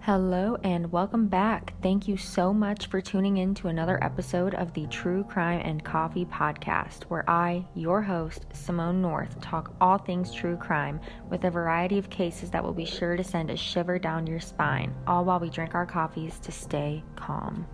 Hello and welcome back. Thank you so much for tuning in to another episode of the True Crime and Coffee podcast, where I, your host, Simone North, talk all things true crime with a variety of cases that will be sure to send a shiver down your spine, all while we drink our coffees to stay calm.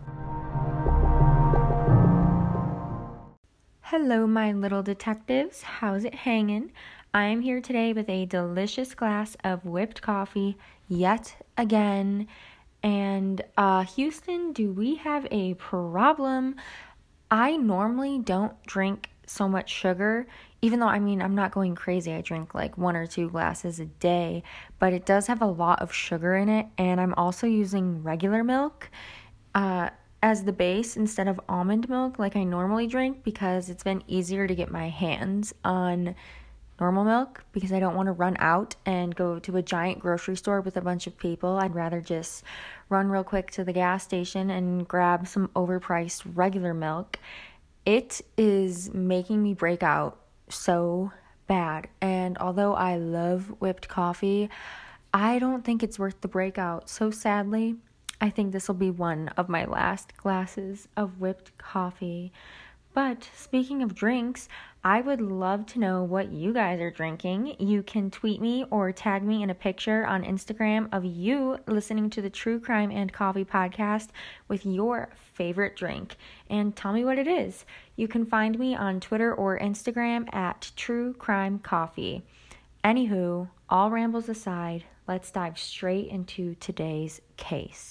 Hello, my little detectives. How's it hanging? I am here today with a delicious glass of whipped coffee yet again. And Houston, do we have a problem? I normally don't drink so much sugar, even though, I'm not going crazy. I drink like 1 or 2 glasses a day, but it does have a lot of sugar in it. And I'm also using regular milk as the base instead of almond milk like I normally drink, because it's been easier to get my hands on normal milk because I don't want to run out and go to a giant grocery store with a bunch of people. I'd rather just run real quick to the gas station and grab some overpriced regular milk. It is making me break out so bad, and although I love whipped coffee, I don't think it's worth the breakout. So sadly, I think this will be one of my last glasses of whipped coffee. But speaking of drinks, I would love to know what you guys are drinking. You can tweet me or tag me in a picture on Instagram of you listening to the True Crime and Coffee podcast with your favorite drink, and tell me what it is. You can find me on Twitter or Instagram at True Crime Coffee. Anywho, all rambles aside, let's dive straight into today's case.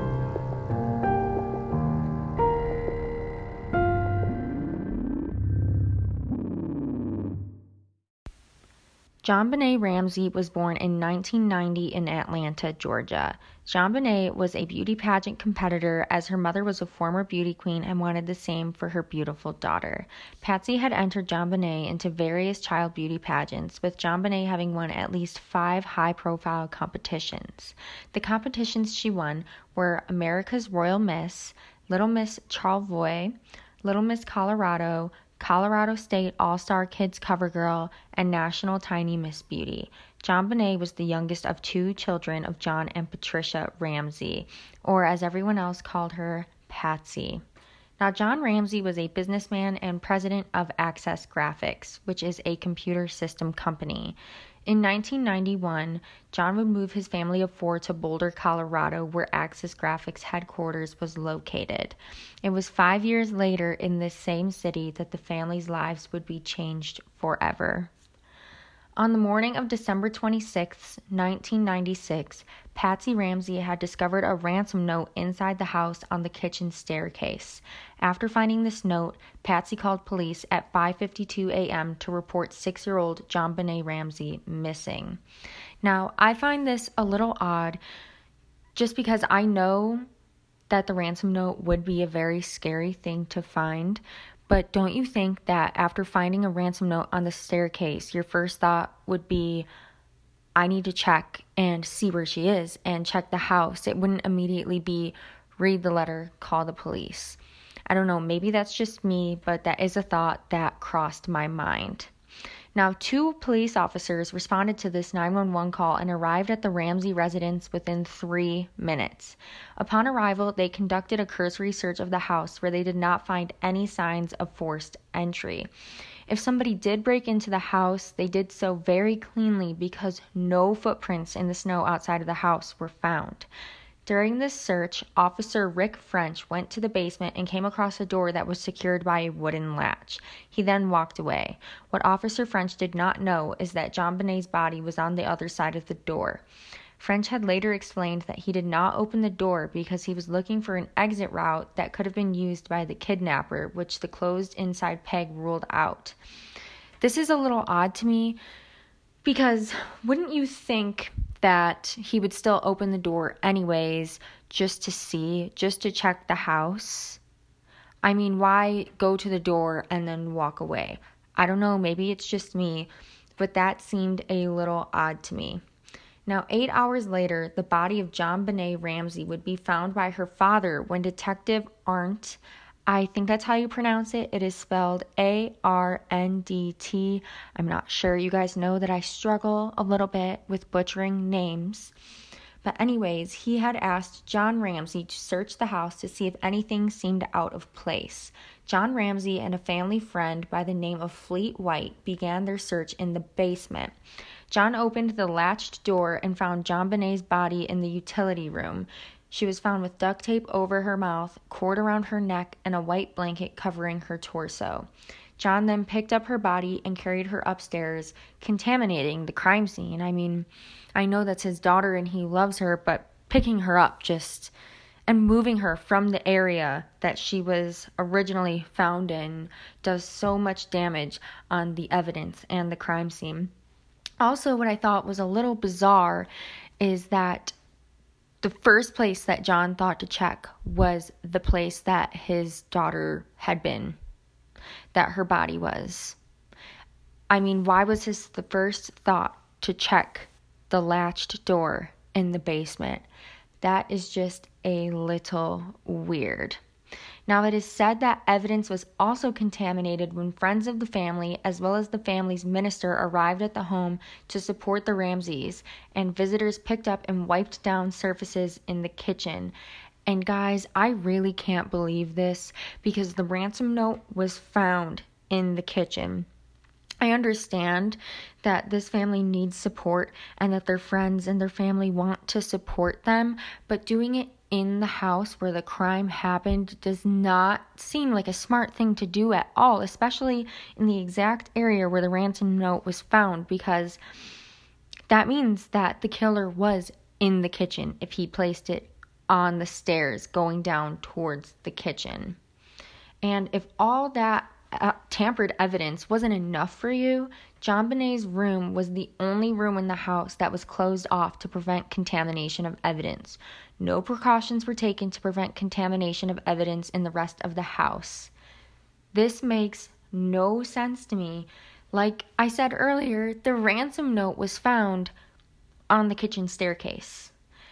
JonBenét Ramsey was born in 1990 in Atlanta, Georgia. JonBenét was a beauty pageant competitor, as her mother was a former beauty queen and wanted the same for her beautiful daughter. Patsy had entered JonBenét into various child beauty pageants, with JonBenét having won at least 5 high-profile competitions. The competitions she won were America's Royal Miss, Little Miss Charlevoix, Little Miss Colorado, Colorado State All-Star Kids Cover Girl, and National Tiny Miss Beauty. JonBenét was the youngest of 2 children of John and Patricia Ramsey, or as everyone else called her, Patsy. Now, John Ramsey was a businessman and president of Access Graphics, which is a computer system company. In 1991, John would move his family of 4 to Boulder, Colorado, where Access Graphics headquarters was located. It was 5 years later in this same city that the family's lives would be changed forever. On the morning of December 26, 1996, Patsy Ramsey had discovered a ransom note inside the house on the kitchen staircase. After finding this note, Patsy called police at 5:52 a.m. to report 6-year-old JonBenét Ramsey missing. Now, I find this a little odd just because I know that the ransom note would be a very scary thing to find. But don't you think that after finding a ransom note on the staircase, your first thought would be, I need to check and see where she is and check the house? It wouldn't immediately be, read the letter, call the police. I don't know, maybe that's just me, but that is a thought that crossed my mind. Now, 2 police officers responded to this 911 call and arrived at the Ramsey residence within 3 minutes. Upon arrival, they conducted a cursory search of the house where they did not find any signs of forced entry. If somebody did break into the house, they did so very cleanly because no footprints in the snow outside of the house were found. During this search, Officer Rick French went to the basement and came across a door that was secured by a wooden latch. He then walked away. What Officer French did not know is that JonBenét's body was on the other side of the door. French had later explained that he did not open the door because he was looking for an exit route that could have been used by the kidnapper, which the closed inside peg ruled out. This is a little odd to me because wouldn't you think that he would still open the door anyways, just to check the house? I mean, why go to the door and then walk away? I don't know, maybe it's just me, but that seemed a little odd to me. Now, 8 hours later, the body of JonBenét Ramsey would be found by her father when Detective Arndt, I think that's how you pronounce it. It is spelled A-R-N-D-T. I'm not sure. You guys know that I struggle a little bit with butchering names. But anyways, he had asked John Ramsey to search the house to see if anything seemed out of place. John Ramsey and a family friend by the name of Fleet White began their search in the basement. John opened the latched door and found JonBenét's body in the utility room. She was found with duct tape over her mouth, cord around her neck, and a white blanket covering her torso. John then picked up her body and carried her upstairs, contaminating the crime scene. I mean, I know that's his daughter and he loves her, but picking her up and moving her from the area that she was originally found in does so much damage on the evidence and the crime scene. Also, what I thought was a little bizarre is that the first place that John thought to check was the place that his daughter had been, that her body was. I mean, why was the first thought to check the latched door in the basement? That is just a little weird. Now, it is said that evidence was also contaminated when friends of the family, as well as the family's minister, arrived at the home to support the Ramseys, and visitors picked up and wiped down surfaces in the kitchen. And guys, I really can't believe this because the ransom note was found in the kitchen. I understand that this family needs support and that their friends and their family want to support them, but doing it in the house where the crime happened does not seem like a smart thing to do at all, especially in the exact area where the ransom note was found, because that means that the killer was in the kitchen if he placed it on the stairs going down towards the kitchen. And if all that tampered evidence wasn't enough for you, JonBenét's room was the only room in the house that was closed off to prevent contamination of evidence. No precautions were taken to prevent contamination of evidence in the rest of the house. This makes no sense to me. Like I said earlier, the ransom note was found on the kitchen staircase.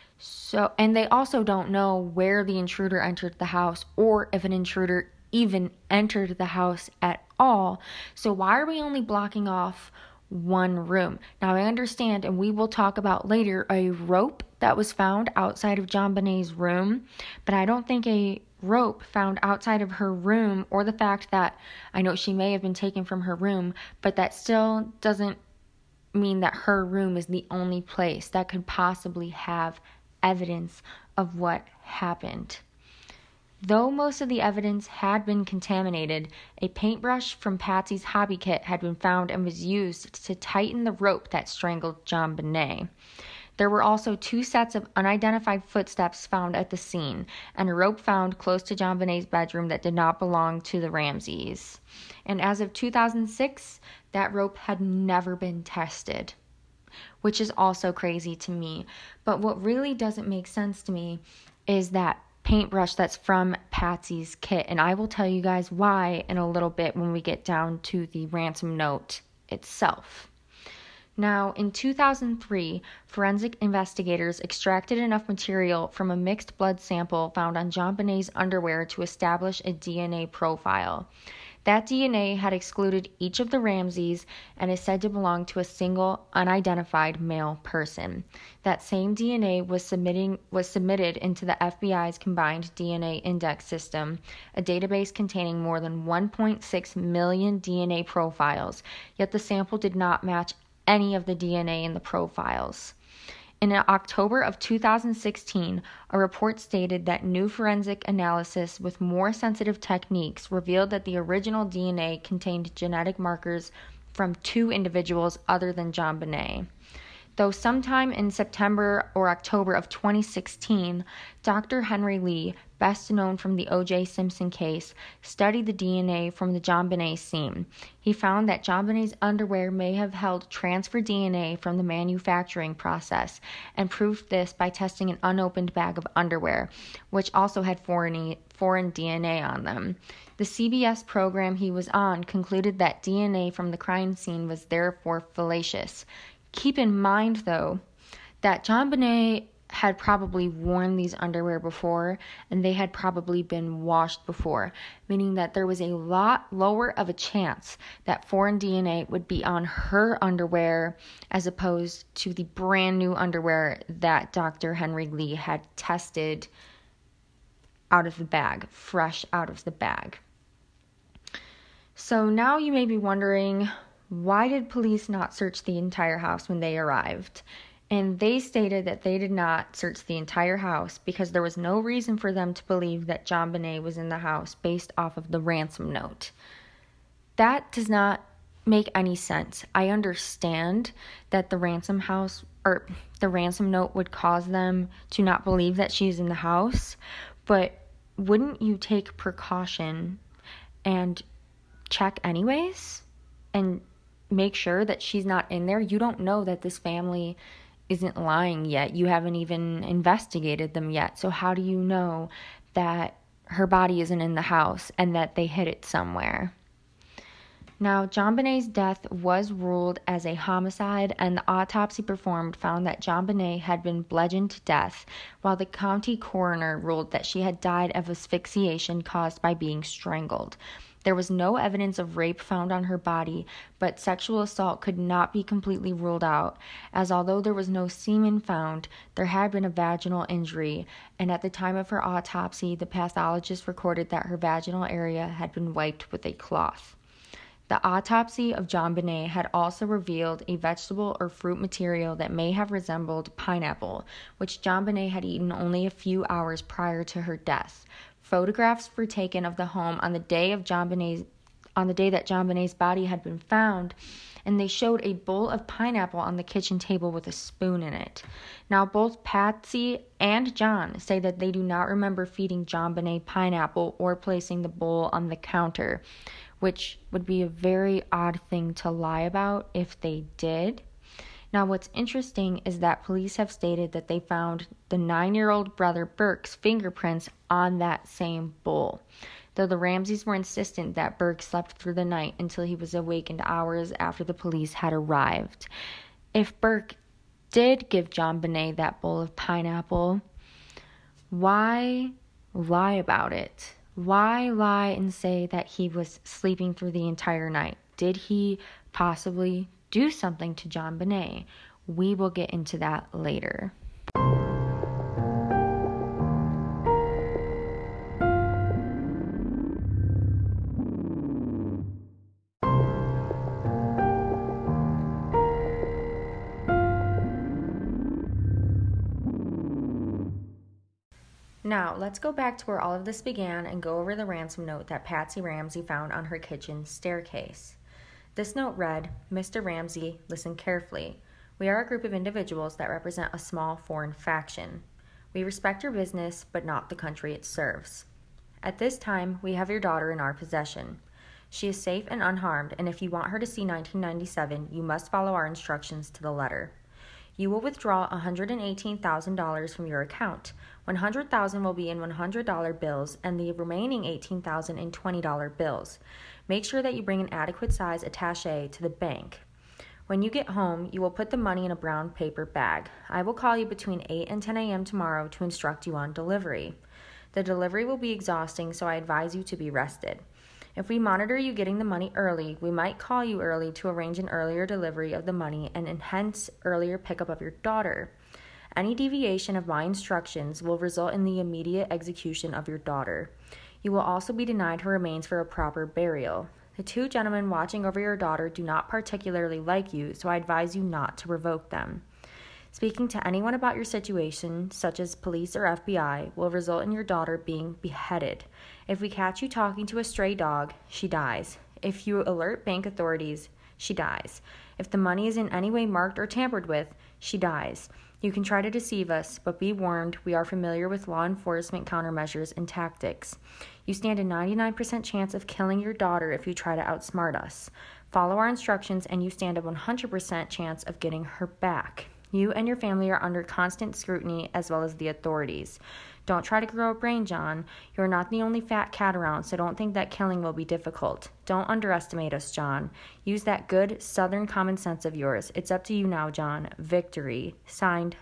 And they also don't know where the intruder entered the house or if an intruder even entered the house at all. So why are we only blocking off one room? Now, I understand, and we will talk about later, a rope that was found outside of JonBenét's room, but I don't think a rope found outside of her room, or the fact that I know she may have been taken from her room, but that still doesn't mean that her room is the only place that could possibly have evidence of what happened. Though most of the evidence had been contaminated, a paintbrush from Patsy's hobby kit had been found and was used to tighten the rope that strangled JonBenet. There were also 2 sets of unidentified footsteps found at the scene, and a rope found close to JonBenet's bedroom that did not belong to the Ramseys. And as of 2006, that rope had never been tested, which is also crazy to me. But what really doesn't make sense to me is that paintbrush that's from Patsy's kit, and I will tell you guys why in a little bit when we get down to the ransom note itself. Now, in 2003, forensic investigators extracted enough material from a mixed blood sample found on JonBenet's underwear to establish a DNA profile. That DNA had excluded each of the Ramseys and is said to belong to a single, unidentified male person. That same DNA was submitted into the FBI's Combined DNA Index System, a database containing more than 1.6 million DNA profiles, yet the sample did not match any of the DNA in the profiles. In October of 2016, a report stated that new forensic analysis with more sensitive techniques revealed that the original DNA contained genetic markers from 2 individuals other than JonBenet. Though sometime in September or October of 2016, Dr. Henry Lee, best known from the O.J. Simpson case, studied the DNA from the JonBenet scene. He found that JonBenet's underwear may have held transfer DNA from the manufacturing process, and proved this by testing an unopened bag of underwear, which also had foreign DNA on them. The CBS program he was on concluded that DNA from the crime scene was therefore fallacious. Keep in mind, though, that JonBenet had probably worn these underwear before, and they had probably been washed before, meaning that there was a lot lower of a chance that foreign DNA would be on her underwear as opposed to the brand new underwear that Dr. Henry Lee had tested out of the bag, fresh out of the bag. So now you may be wondering, why did police not search the entire house when they arrived? And they stated that they did not search the entire house because there was no reason for them to believe that JonBenét was in the house based off of the ransom note. That does not make any sense. I understand that the ransom note would cause them to not believe that she's in the house, but wouldn't you take precaution and check anyways and make sure that she's not in there? You don't know that this family isn't lying yet. You haven't even investigated them yet. So how do you know that her body isn't in the house and that they hid it somewhere? Now, JonBenét's death was ruled as a homicide, and the autopsy performed found that JonBenét had been bludgeoned to death, while the county coroner ruled that she had died of asphyxiation caused by being strangled. There was no evidence of rape found on her body, but sexual assault could not be completely ruled out, as although there was no semen found, there had been a vaginal injury, and at the time of her autopsy, the pathologist recorded that her vaginal area had been wiped with a cloth. The autopsy of JonBenét had also revealed a vegetable or fruit material that may have resembled pineapple, which JonBenét had eaten only a few hours prior to her death. Photographs were taken of the home on the day that JonBenét's body had been found, and they showed a bowl of pineapple on the kitchen table with a spoon in it. Now, both Patsy and John say that they do not remember feeding JonBenét pineapple or placing the bowl on the counter, which would be a very odd thing to lie about if they did. Now, what's interesting is that police have stated that they found the 9-year-old brother Burke's fingerprints on that same bowl, though the Ramseys were insistent that Burke slept through the night until he was awakened hours after the police had arrived. If Burke did give JonBenét that bowl of pineapple, why lie about it? Why lie and say that he was sleeping through the entire night? Did he possibly do something to JonBenét? We will get into that later. Now, let's go back to where all of this began and go over the ransom note that Patsy Ramsey found on her kitchen staircase. This note read, "Mr. Ramsey, listen carefully. We are a group of individuals that represent a small foreign faction. We respect your business, but not the country it serves. At this time, we have your daughter in our possession. She is safe and unharmed, and if you want her to see 1997, you must follow our instructions to the letter. You will withdraw $118,000 from your account. $100,000 will be in $100 bills and the remaining $18,000 in $20 bills. Make sure that you bring an adequate size attaché to the bank. When you get home, you will put the money in a brown paper bag. I will call you between 8 and 10 a.m. tomorrow to instruct you on delivery. The delivery will be exhausting, so I advise you to be rested. If we monitor you getting the money early, we might call you early to arrange an earlier delivery of the money and hence earlier pickup of your daughter. Any deviation of my instructions will result in the immediate execution of your daughter. You will also be denied her remains for a proper burial. The 2 gentlemen watching over your daughter do not particularly like you, so I advise you not to revoke them. Speaking to anyone about your situation, such as police or FBI, will result in your daughter being beheaded. If we catch you talking to a stray dog, she dies. If you alert bank authorities, she dies. If the money is in any way marked or tampered with, she dies. You can try to deceive us, but be warned, we are familiar with law enforcement countermeasures and tactics. You stand a 99% chance of killing your daughter if you try to outsmart us. Follow our instructions and you stand a 100% chance of getting her back. You and your family are under constant scrutiny as well as the authorities. Don't try to grow a brain, John. You're not the only fat cat around, so don't think that killing will be difficult. Don't underestimate us, John. Use that good Southern common sense of yours. It's up to you now, John. Victory. Signed,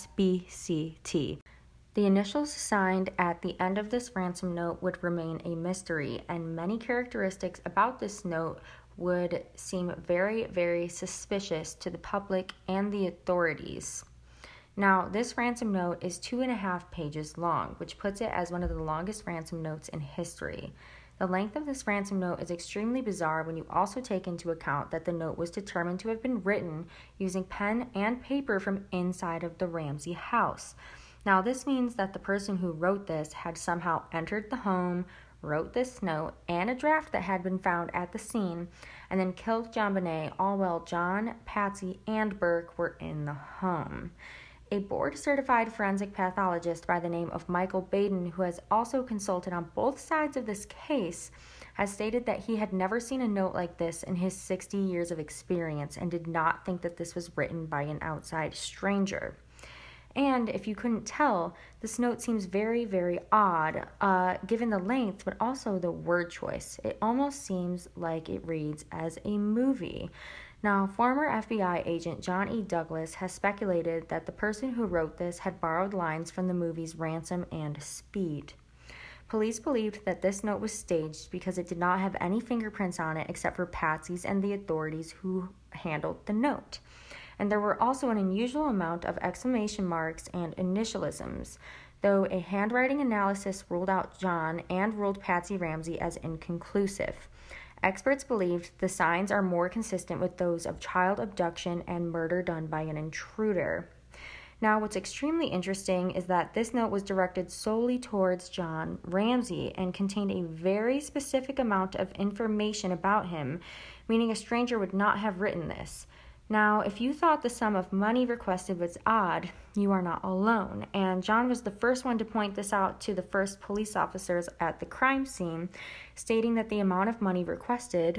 SBCT. The initials signed at the end of this ransom note would remain a mystery, and many characteristics about this note would seem very, very suspicious to the public and the authorities. Now, this ransom note is 2.5 pages long, which puts it as one of the longest ransom notes in history. The length of this ransom note is extremely bizarre when you also take into account that the note was determined to have been written using pen and paper from inside of the Ramsey house. Now, this means that the person who wrote this had somehow entered the home, wrote this note, and a draft that had been found at the scene, and then killed JonBenét, all while John, Patsy, and Burke were in the home. A board-certified forensic pathologist by the name of Michael Baden, who has also consulted on both sides of this case, has stated that he had never seen a note like this in his 60 years of experience and did not think that this was written by an outside stranger. And if you couldn't tell, this note seems very, very odd, given the length, but also the word choice. It almost seems like it reads as a movie. Now, former FBI agent John E. Douglas has speculated that the person who wrote this had borrowed lines from the movies Ransom and Speed. Police believed that this note was staged because it did not have any fingerprints on it except for Patsy's and the authorities who handled the note. And there were also an unusual amount of exclamation marks and initialisms, though a handwriting analysis ruled out John and ruled Patsy Ramsey as inconclusive. Experts believed the signs are more consistent with those of child abduction and murder done by an intruder. Now, what's extremely interesting is that this note was directed solely towards John Ramsey and contained a very specific amount of information about him, meaning a stranger would not have written this. Now, if you thought the sum of money requested was odd, you are not alone, and John was the first one to point this out to the first police officers at the crime scene, stating that the amount of money requested,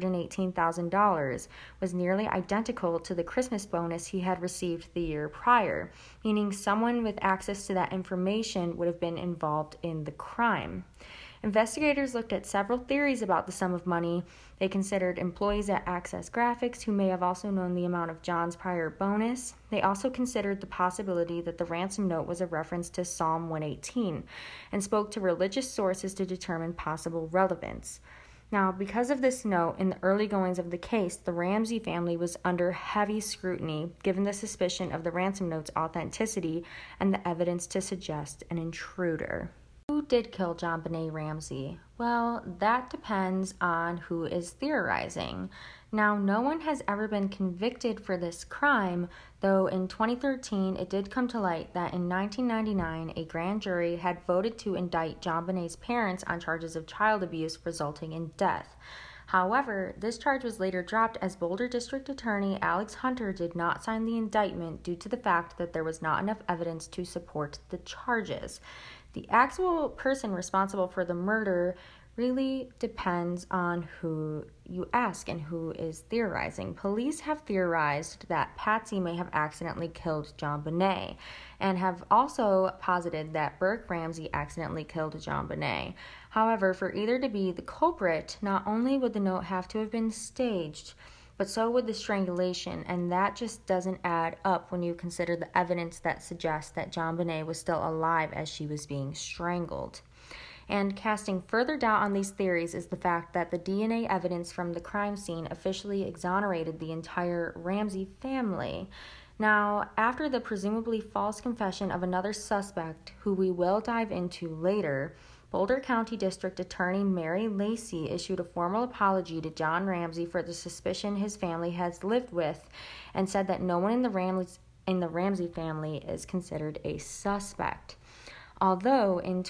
$118,000, was nearly identical to the Christmas bonus he had received the year prior, meaning someone with access to that information would have been involved in the crime. Investigators looked at several theories about the sum of money. They considered employees at Access Graphics who may have also known the amount of John's prior bonus. They also considered the possibility that the ransom note was a reference to Psalm 118 and spoke to religious sources to determine possible relevance. Now, because of this note, in the early goings of the case, the Ramsey family was under heavy scrutiny, given the suspicion of the ransom note's authenticity and the evidence to suggest an intruder. Who did kill JonBenét Ramsey? Well, that depends on who is theorizing. Now, no one has ever been convicted for this crime, though in 2013 it did come to light that in 1999 a grand jury had voted to indict JonBenét's parents on charges of child abuse resulting in death. However, this charge was later dropped as Boulder District Attorney Alex Hunter did not sign the indictment due to the fact that there was not enough evidence to support the charges. The actual person responsible for the murder really depends on who you ask and who is theorizing. Police have theorized that Patsy may have accidentally killed JonBenét and have also posited that Burke Ramsey accidentally killed JonBenét. However, for either to be the culprit, not only would the note have to have been staged, but so would the strangulation, and that just doesn't add up when you consider the evidence that suggests that JonBenét was still alive as she was being strangled. And casting further doubt on these theories is the fact that the DNA evidence from the crime scene officially exonerated the entire Ramsey family. Now, after the presumably false confession of another suspect, who we will dive into later, Boulder County District Attorney Mary Lacey issued a formal apology to John Ramsey for the suspicion his family has lived with and said that no one in the Ramsey family is considered a suspect. Although in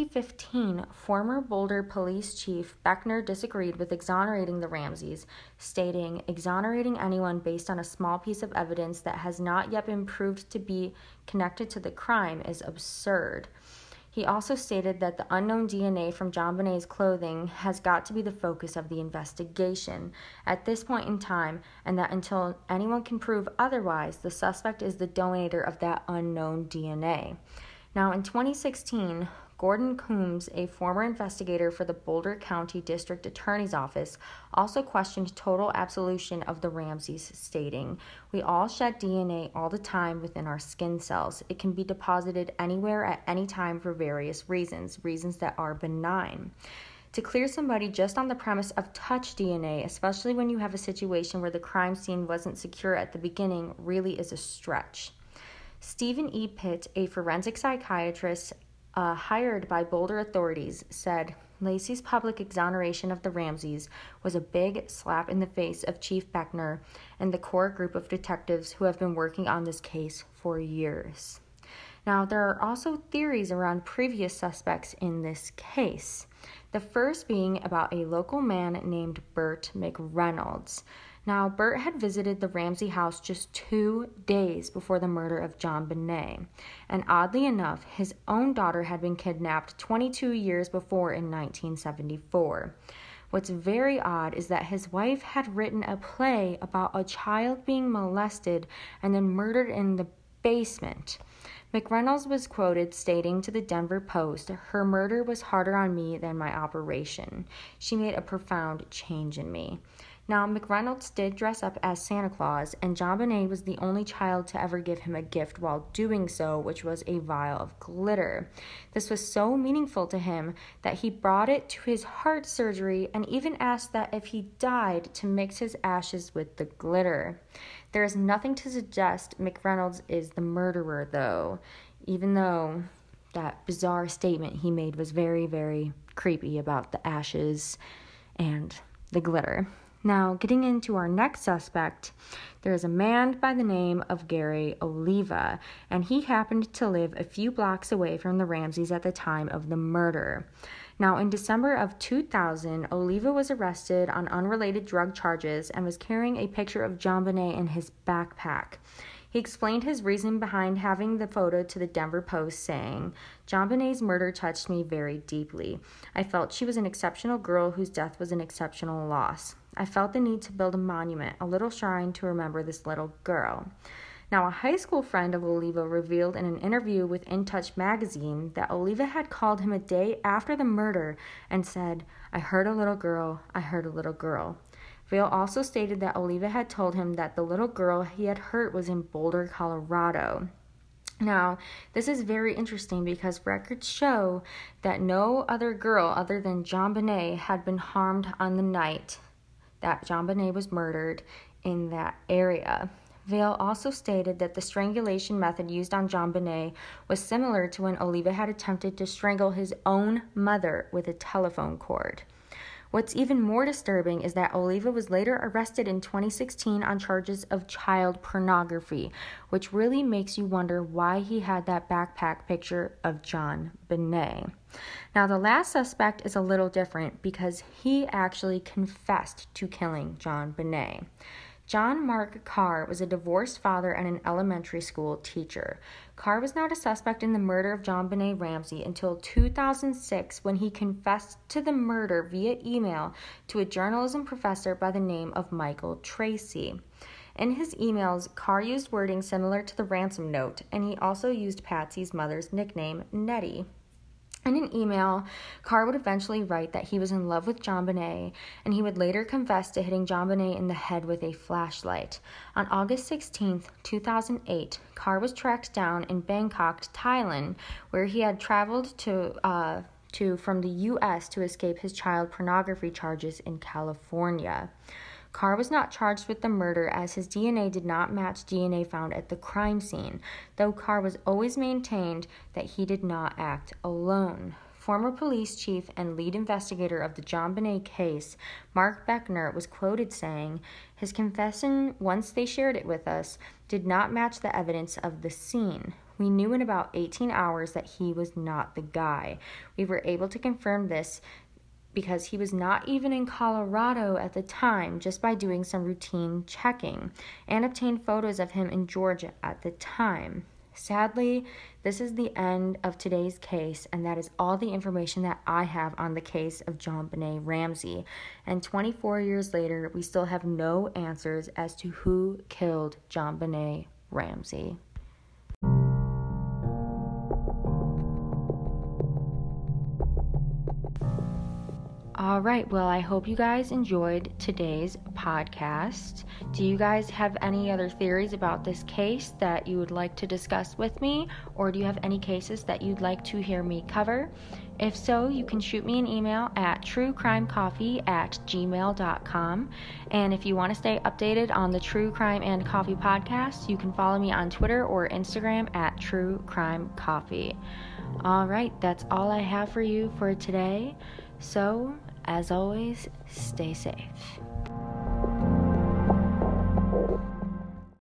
2015, former Boulder Police Chief Beckner disagreed with exonerating the Ramseys, stating, "Exonerating anyone based on a small piece of evidence that has not yet been proved to be connected to the crime is absurd." He also stated that the unknown DNA from JonBenét's clothing has got to be the focus of the investigation at this point in time, and that until anyone can prove otherwise, the suspect is the donator of that unknown DNA. Now, in 2016, Gordon Coombs, a former investigator for the Boulder County District Attorney's Office, also questioned total absolution of the Ramseys, stating, "We all shed DNA all the time within our skin cells. It can be deposited anywhere at any time for various reasons that are benign." To clear somebody just on the premise of touch DNA, especially when you have a situation where the crime scene wasn't secure at the beginning, really is a stretch. Stephen E. Pitt, a forensic psychiatrist hired by Boulder authorities, said Lacey's public exoneration of the Ramseys was a big slap in the face of Chief Beckner and the core group of detectives who have been working on this case for years. Now, there are also theories around previous suspects in this case. The first being about a local man named Burt McReynolds. Now, Burt had visited the Ramsey house just 2 days before the murder of JonBenét, and oddly enough, his own daughter had been kidnapped 22 years before in 1974. What's very odd is that his wife had written a play about a child being molested and then murdered in the basement. McReynolds was quoted stating to the Denver Post, "Her murder was harder on me than my operation. She made a profound change in me." Now, McReynolds did dress up as Santa Claus, and JonBenét was the only child to ever give him a gift while doing so, which was a vial of glitter. This was so meaningful to him that he brought it to his heart surgery and even asked that if he died to mix his ashes with the glitter. There is nothing to suggest McReynolds is the murderer, though, even though that bizarre statement he made was very, very creepy about the ashes and the glitter. Now, getting into our next suspect, there is a man by the name of Gary Oliva, and he happened to live a few blocks away from the Ramseys at the time of the murder. Now, in December of 2000, Oliva was arrested on unrelated drug charges and was carrying a picture of JonBenét in his backpack. He explained his reason behind having the photo to the Denver Post, saying, "JonBenét's murder touched me very deeply. I felt she was an exceptional girl whose death was an exceptional loss. I felt the need to build a monument, a little shrine to remember this little girl." Now, a high school friend of Oliva revealed in an interview with In Touch magazine that Oliva had called him a day after the murder and said, "I heard a little girl, I heard a little girl." Vale also stated that Oliva had told him that the little girl he had hurt was in Boulder, Colorado. Now, this is very interesting because records show that no other girl other than JonBenét had been harmed on the night that JonBenét was murdered in that area. Vale also stated that the strangulation method used on JonBenét was similar to when Oliva had attempted to strangle his own mother with a telephone cord. What's even more disturbing is that Oliva was later arrested in 2016 on charges of child pornography, which really makes you wonder why he had that backpack picture of JonBenét. Now, the last suspect is a little different because he actually confessed to killing JonBenét. John Mark Carr was a divorced father and an elementary school teacher. Carr was not a suspect in the murder of JonBenét Ramsey until 2006 when he confessed to the murder via email to a journalism professor by the name of Michael Tracy. In his emails, Carr used wording similar to the ransom note, and he also used Patsy's mother's nickname, Nettie. In an email, Carr would eventually write that he was in love with JonBenét, and he would later confess to hitting JonBenét in the head with a flashlight. On August 16, 2008, Carr was tracked down in Bangkok, Thailand, where he had traveled to from the U.S. to escape his child pornography charges in California. Carr was not charged with the murder as his DNA did not match DNA found at the crime scene, though Carr was always maintained that he did not act alone. Former police chief and lead investigator of the JonBenét case, Mark Beckner, was quoted saying, "His confession, once they shared it with us, did not match the evidence of the scene. We knew in about 18 hours that he was not the guy. We were able to confirm this because he was not even in Colorado at the time, just by doing some routine checking, and obtained photos of him in Georgia at the time." Sadly, this is the end of today's case, and that is all the information that I have on the case of JonBenét Ramsey. And 24 years later, we still have no answers as to who killed JonBenét Ramsey. All right, well, I hope you guys enjoyed today's podcast. Do you guys have any other theories about this case that you would like to discuss with me, or do you have any cases that you'd like to hear me cover? If so, you can shoot me an email at truecrimecoffee@gmail.com. And if you want to stay updated on the True Crime and Coffee podcast, you can follow me on Twitter or Instagram at True Crime Coffee. All right, that's all I have for you for today. So, as always, stay safe.